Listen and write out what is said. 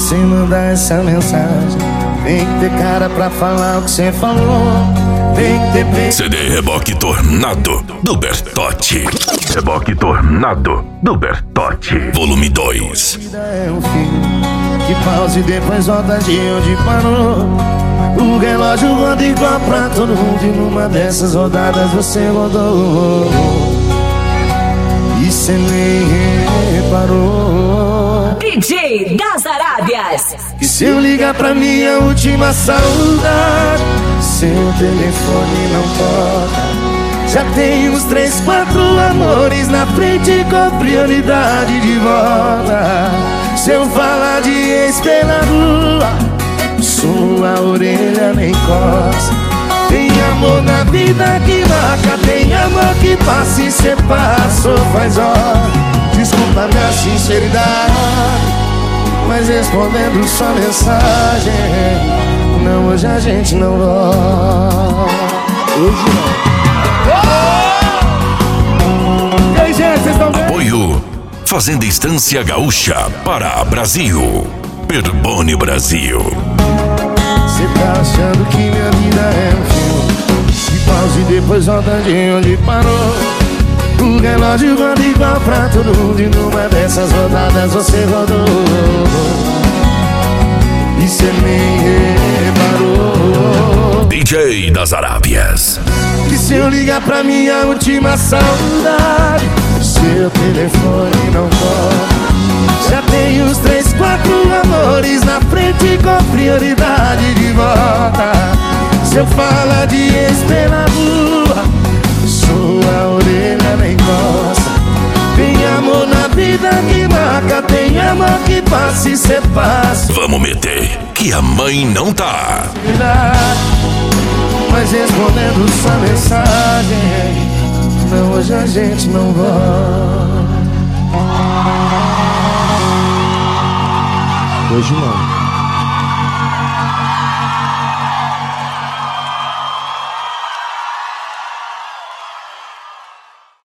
sem mandar essa mensagem. Tem que ter cara pra falar o que cê falou. Tem que ter peito. CD Reboque Tornado do Bertotti. Reboque Tornado do Bertotti, volume 2. Vida é um filme que pausa e depois volta de onde parou. O relógio roda igual pra todo mundo e numa dessas rodadas você rodou. E cê nem reparou. DJ das Arábias. E se eu ligar pra minha última saudade, seu telefone não toca. Já tem uns 3, 4 amores na frente com prioridade de volta. Se eu falar de ex pela rua, sua orelha nem coça. Tem amor na vida que marca, tem amor que passa e cê passou faz hora. Desculpa minha sinceridade, mas respondendo sua mensagem, não, hoje a gente não volta. Hoje não. E aí, gente, vocês estão bem? Apoio Fazenda Estância Gaúcha para Brasil. Perbone Brasil. Cê tá achando que minha vida é um filme que pausa e depois volta de onde parou. O relógio roda igual pra todo mundo e numa dessas rodadas você rodou. E cê nem reparou. DJ das Arábias. Que se eu ligar pra minha última saudade, seu telefone não toca. Já tem uns 3, 4 amores na frente com prioridade de volta. Se eu falar de ex pela rua, sua orelha nem coça. Tem amor na vida que marca, tem amor que passa e cê passa. Vamos meter que a mãe não tá. Mas respondendo sua mensagem, não, hoje a gente não volta. Hoje não.